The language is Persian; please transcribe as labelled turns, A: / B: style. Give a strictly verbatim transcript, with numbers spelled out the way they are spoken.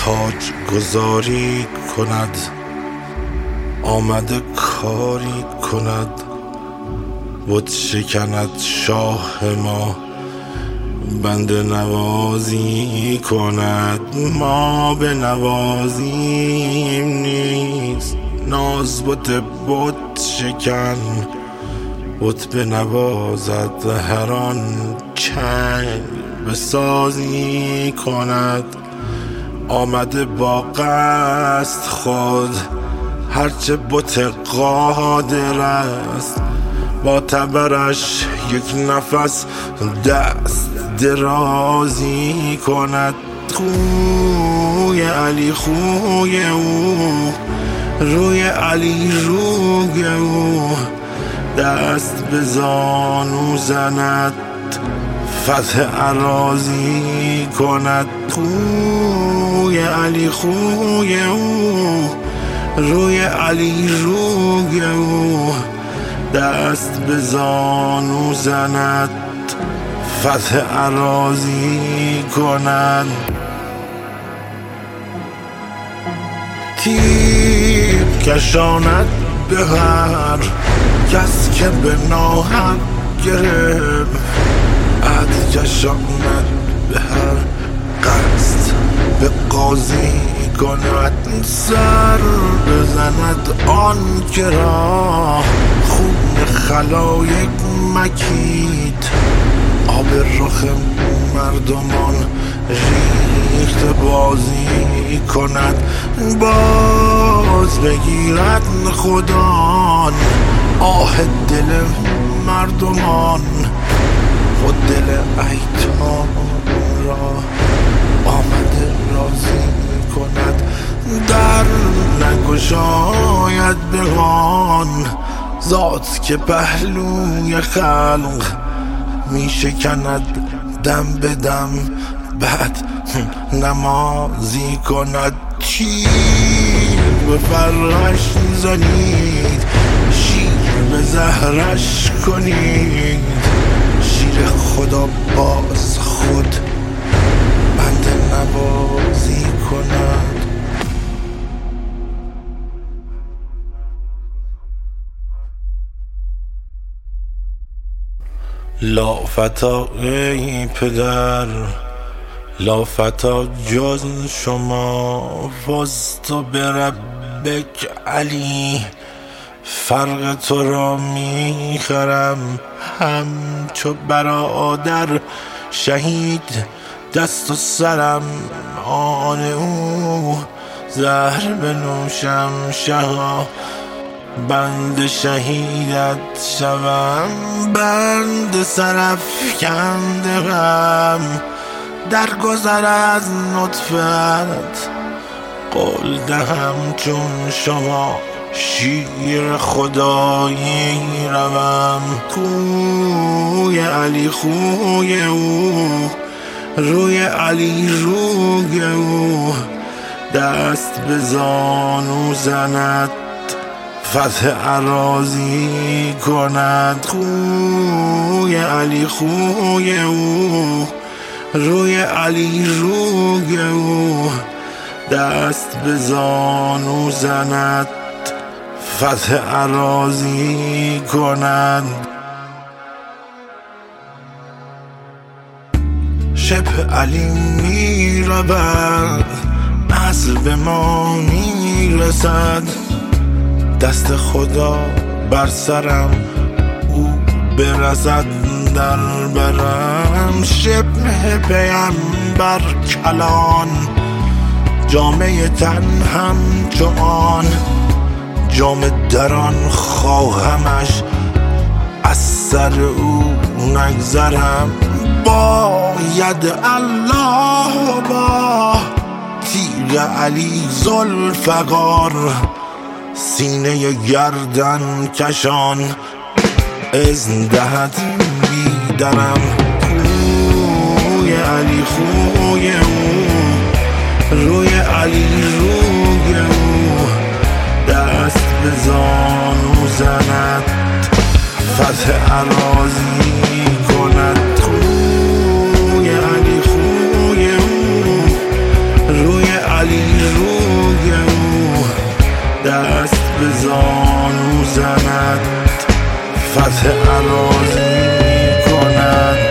A: تاج گذاری کند، آمده کاری کند، بت شکند شاه ما، بنده نوازی کند. ما به نوازیم نیست، ناز بت بت شکن، بت به نوازد هر آن چنگ به سازی کند. آمده با قصد خود، هرچه بت قادر است، با تبرش یک نفس دست درازی کند. خوی علی خوی او، روی علی روی او، دست به زانو زند، فتح اراضی کند. خوی علی خوی او، روی علی روی او، دست به زانو زند، فتح اراضی کند. تیغ کشاند به هر کس که به ناحق گرفت، عهد کشاند به هر قصد به قاضی کند. سر بزند آن که را خون خلایق مکید، آب رخ مردمان ریخت بازی کند. باز بگیرد خدان آه دل مردمان، خود دل ایتام را آمده راضی کند. در نگشاید به آن ذات که پهلوی خلق می شکند دم به دم، بعد نمازی کند. تیر به فرش زنید، شیر به زهرش کنید، شیر خدا باز خود بنده نوازی کند. لا فتا ای پدر، لا فتا جز شما، فزت بربک علی، فرق تو را میخرم همچو برادر شهید. دست و سرم آن او، زهر بنوشم شها، بند شهیدت شوم، بند سرافکنده غم. در گذر از نطفت قول دهم چون شما، شیر خدایی روم. خوی علی خوی او، روی علی روی او، دست به زانو زند، فتح اراضی کند. خوی علی خوی او، روی علی روی او، دست به زانو زند، فتح اراضی کند. شبه علی می رود، اصل به ما می رسد، دست خدا بر سرم او برسد در برم. شبه پیمبر کلان، جامعه تن همچون جام دران خواهمش، از سر او نگذرم. باید الله با تیغ علی ذوالفقار، سینه گردن کشان اذن دهد بیدرم. خوی علی خوی او، روی علی روی او، دست به زانو زند، فتح اراضی کند. خوی علی خوی او، روی علی دست به زانو زند فتح اراضی می کند